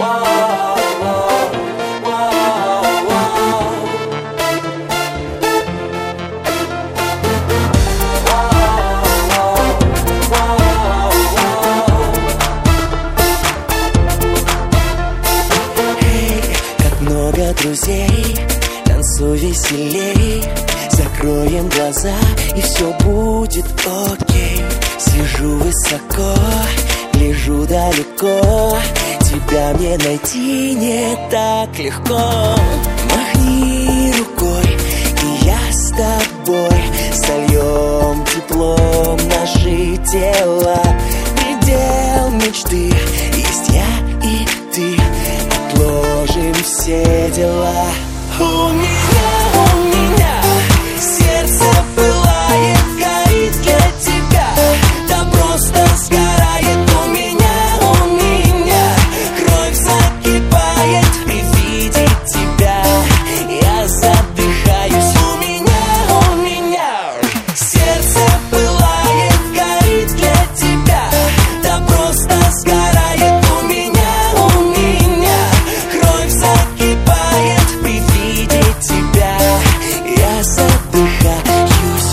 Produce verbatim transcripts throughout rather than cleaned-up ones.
Друзей, танцуй веселей, закроем глаза, и все будет окей. Сижу высоко, гляжу далеко, тебя мне найти не так легко. Махни рукой, и я с тобой сольем теплом наши тела. Предел мечты, есть я и ты, отложим все дела. У меня, у меня сердце пылает, горит для тебя, да просто сгорает. У меня, у меня кровь закипает при виде тебя, я задыхаюсь. У меня, у меня сердце пылает, горит для тебя, да просто сгорает. У меня, у меня кровь закипает при виде тебя, я задыхаюсь.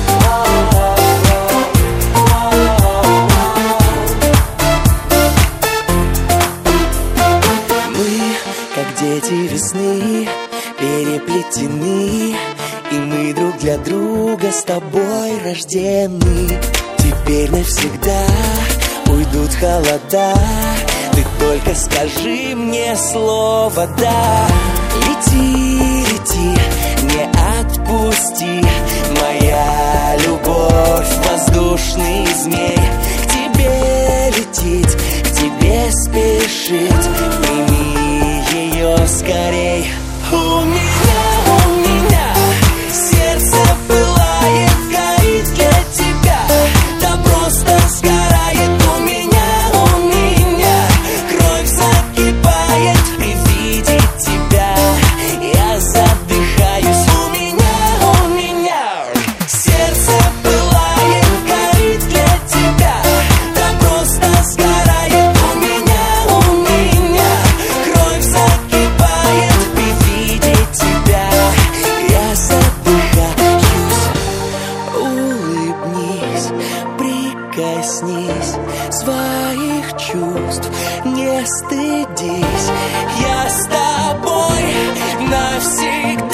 Мы, как дети весны, переплетены, и мы друг для друга с тобой рождены. Теперь навсегда уйдут холода, ты только скажи мне слово «да». Лети, лети, не отпусти, моя любовь, воздушный змей. К тебе лететь, к тебе спешить, прими ее скорей. У меня, у меня сердце пылает, горит для тебя, да просто сгорает. У меня, у меня кровь закипает при виде тебя, я задыхаюсь. У меня, у меня сердце пылает, горит для тебя, да просто сгорает. У меня, у меня кровь закипает при виде тебя, я задыхаюсь. Улыбнись, прикоснись, своих чувств не стыдись, я с тобой навсегда.